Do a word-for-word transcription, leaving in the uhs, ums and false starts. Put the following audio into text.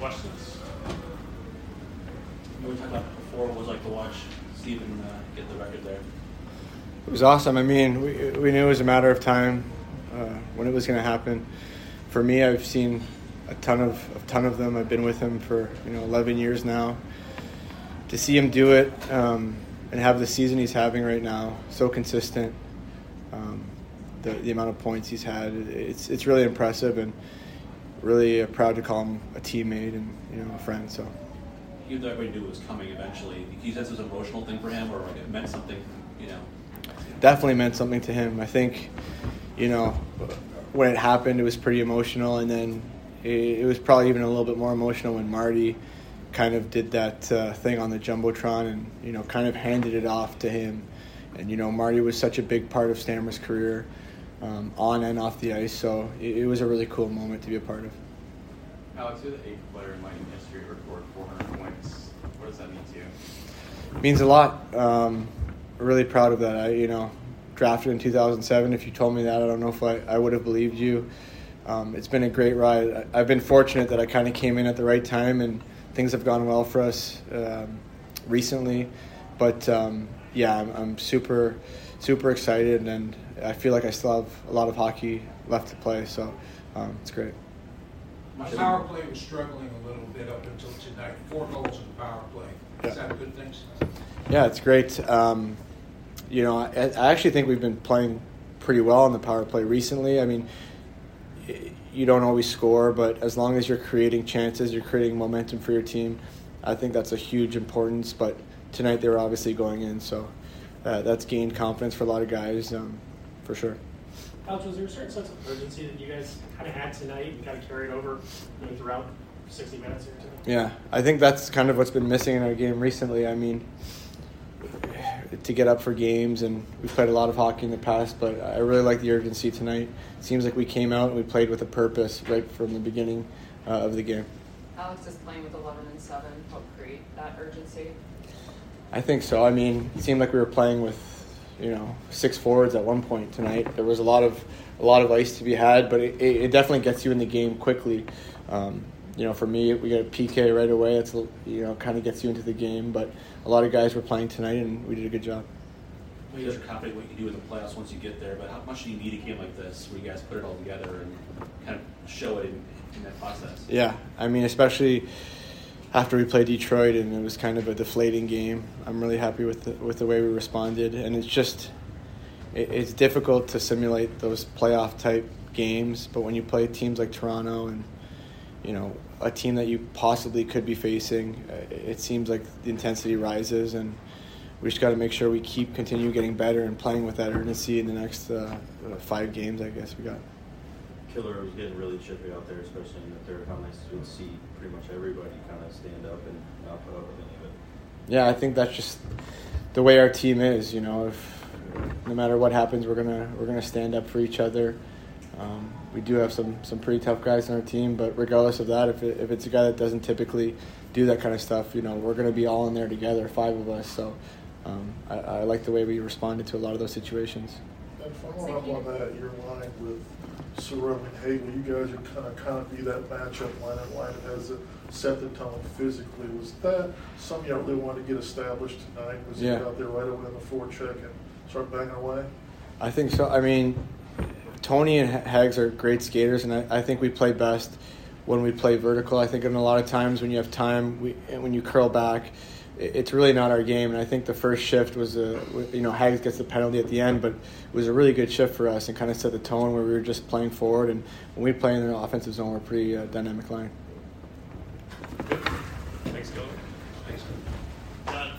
questions? You were talking about before, what it was like to watch Steven uh, get the record there? It was awesome. I mean, we we knew it was a matter of time uh, when it was going to happen. For me, I've seen a ton of a ton of them. I've been with him for you know eleven years now. To see him do it um, and have the season he's having right now, so consistent, um, the the amount of points he's had, it's it's really impressive, and really uh, proud to call him a teammate and you know a friend. So. You thought everybody knew it was coming eventually. You said it was an emotional thing for him, or like it meant something, you know? Definitely meant something to him. I think, you know, when it happened, it was pretty emotional, and then it, it was probably even a little bit more emotional when Marty kind of did that uh, thing on the Jumbotron and, you know, kind of handed it off to him. And, you know, Marty was such a big part of Stammer's career, um, on and off the ice, so it, it was a really cool moment to be a part of. Alex, you're the eighth player in Lightning history to record four hundred points. What does that mean to you? It means a lot. Um, really proud of that. I, you know, drafted in two thousand seven. If you told me that, I don't know if I, I would have believed you. Um, it's been a great ride. I, I've been fortunate that I kind of came in at the right time, and things have gone well for us um, recently. But um, yeah, I'm, I'm super, super excited, and I feel like I still have a lot of hockey left to play. So um, it's great. My power play was struggling a little bit up until tonight. Four goals in the power play. Is Yeah. that a good thing? Yeah, it's great. Um, you know, I, I actually think we've been playing pretty well on the power play recently. I mean, you don't always score, but as long as you're creating chances, you're creating momentum for your team, I think that's a huge importance. But tonight they were obviously going in, so uh, that's gained confidence for a lot of guys, um, for sure. Alex, was there a certain sense of urgency that you guys kind of had tonight and kind of carried over you know, throughout sixty minutes or something? Yeah, I think that's kind of what's been missing in our game recently. I mean, to get up for games, and we've played a lot of hockey in the past, but I really like the urgency tonight. It seems like we came out and we played with a purpose right from the beginning uh, of the game. Alex is playing with eleven and seven. Help create that urgency? I think so. I mean, it seemed like we were playing with, you know, six forwards at one point tonight. There was a lot of a lot of ice to be had, but it, it definitely gets you in the game quickly. Um, you know, for me, we got a P K right away. It's, you know, kind of gets you into the game. But a lot of guys were playing tonight, and we did a good job. Well, you guys are confident what you can do in the playoffs once you get there, but how much do you need a game like this where you guys put it all together and kind of show it in, in that process? Yeah, I mean, especially after we played Detroit and it was kind of a deflating game. I'm really happy with the, with the way we responded, and it's just it, it's difficult to simulate those playoff type games. But when you play teams like Toronto and you know a team that you possibly could be facing, it seems like the intensity rises, and we just got to make sure we keep continue getting better and playing with that urgency in the next uh, five games, I guess we got. Killer was getting really chippy out there, especially in the third. How nice to see pretty much everybody kind of stand up and not put up with any of it. Yeah, I think that's just the way our team is. You know, if no matter what happens, we're gonna we're gonna stand up for each other. Um, we do have some, some pretty tough guys on our team, but regardless of that, if it, if it's a guy that doesn't typically do that kind of stuff, you know, we're gonna be all in there together, five of us. So um, I, I like the way we responded to a lot of those situations. And following up on that, your line with Saros and Hagel, you guys are kind of kind of be that matchup line and line that has a set the tone physically. Was that something y'all really wanted to get established tonight? Was yeah. you get out there right away on the forecheck and start banging away? I think so. I mean, Tony and Hags are great skaters, and I, I think we play best when we play vertical. I think in a lot of times when you have time, we, when you curl back, it's really not our game. And I think the first shift was, a, you know, Hags gets the penalty at the end, but it was a really good shift for us and kind of set the tone where we were just playing forward. And when we play in the offensive zone, we're a pretty uh, dynamic line. Thanks, Dylan. Thanks. Uh,